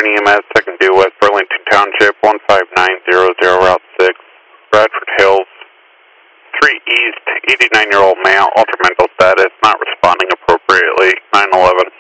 Eastern EMS, second due West Burlington Township, 15900 Route 6, Bradford Hills, 3 East, 89-year-old male, altered mental status, not responding appropriately, 911.